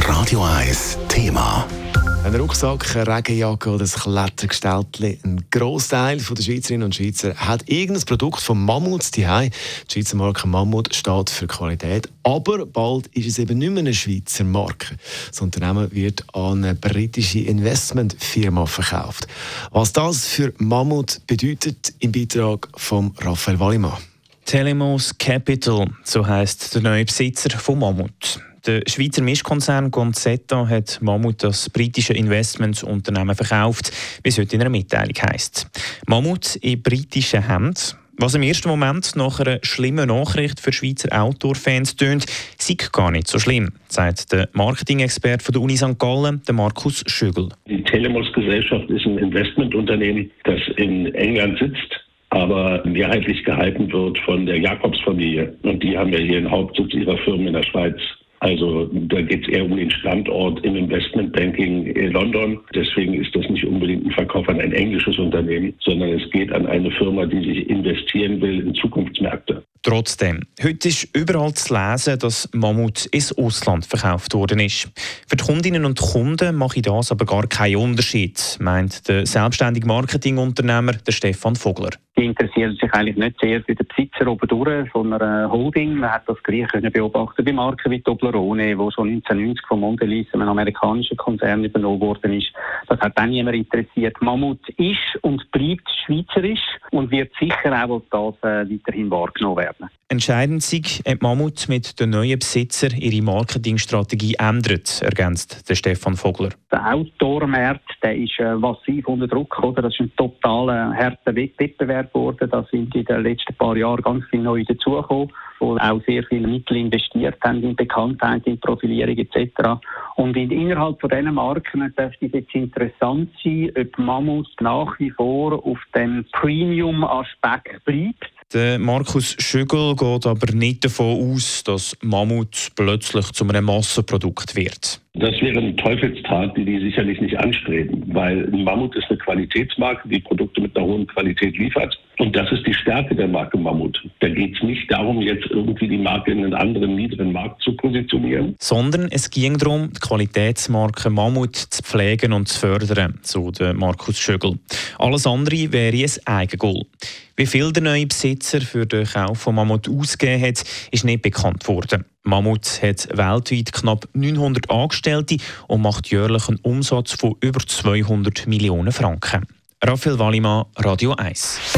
Radio 1 Thema. Ein Rucksack, eine Regenjacke oder ein Klettergestelltchen. Ein Grossteil der Schweizerinnen und Schweizer hat irgendein Produkt von Mammut zu Hause. Die Schweizer Marke Mammut steht für Qualität. Aber bald ist es eben nicht mehr eine Schweizer Marke. Das Unternehmen wird an eine britische Investmentfirma verkauft. Was das für Mammut bedeutet, im Beitrag von Raphael Wallimann. Telemos Capital, so heisst der neue Besitzer von Mammut. Der Schweizer Mischkonzern Gonzetta hat Mammut das britische Investmentsunternehmen verkauft, wie es heute in einer Mitteilung heisst. Mammut in britischen Händen. Was im ersten Moment nach einer schlimmen Nachricht für Schweizer Outdoor-Fans tönt, sei gar nicht so schlimm, sagt der Marketing-Experte der Uni St. Gallen, der Markus Schügel. Die Telemos-Gesellschaft ist ein Investmentunternehmen, das in England sitzt, aber mehrheitlich gehalten wird von der Jakobs-Familie. Und die haben ja hier den Hauptsitz ihrer Firmen in der Schweiz. Also da geht es eher um den Standort im Investmentbanking in London. Deswegen ist das nicht unbedingt ein Verkauf an ein englisches Unternehmen, sondern es geht an eine Firma, die sich investieren will in Zukunftsmärkte. Trotzdem, heute ist überall zu lesen, dass Mammut ins Ausland verkauft worden ist. Für die Kundinnen und Kunden mache das aber gar keinen Unterschied, meint der selbstständige Marketingunternehmer der Stefan Vogler. Die interessieren sich eigentlich nicht sehr für den Besitzer oben durch von einer Holding. Man hat das gleich beobachten bei Marken wie Toblerone, wo schon 1990 von Mondelez, einem amerikanischen Konzern, übernommen worden ist. Das hat dann niemand interessiert. Mammut ist und bleibt schweizerisch und wird sicher auch als das weiterhin wahrgenommen werden. Entscheidend sei, ob Mammut mit den neuen Besitzer ihre Marketingstrategie ändert, ergänzt der Stefan Vogler. Der Outdoor-Markt, der ist massiv unter Druck. Oder? Das ist ein totaler harter Wettbewerb geworden. Da sind in den letzten paar Jahren ganz viele neue dazugekommen, die auch sehr viele Mittel investiert haben in Bekanntheit, in Profilierung etc. Und innerhalb von diesen Marken dürfte es jetzt interessant sein, ob Mammut nach wie vor auf dem Premium-Aspekt bleibt. Der Markus Schügel geht aber nicht davon aus, dass Mammut plötzlich zu einem Massenprodukt wird. Das wäre eine Teufelstat, die sicherlich nicht anstreben, weil Mammut ist eine Qualitätsmarke, die Produkte mit einer hohen Qualität liefert. Und das ist die Stärke der Marke Mammut. Da geht es nicht darum, jetzt irgendwie die Marke in einen anderen, niederen Markt zu positionieren. Sondern es ging darum, die Qualitätsmarke Mammut zu pflegen und zu fördern, so der Markus Schügel. Alles andere wäre ein Eigengoal. Wie viel der neue Besitzer für den Kauf von Mammut ausgegeben hat, ist nicht bekannt worden. Mammut hat weltweit knapp 900 Angestellte und macht jährlich einen Umsatz von über 200 Millionen Franken. Raphael Wallimann, Radio 1.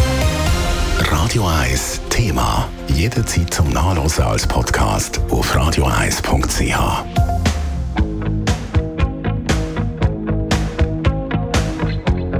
Radio 1 Thema. Jederzeit zum Nachlesen als Podcast auf radio1.ch.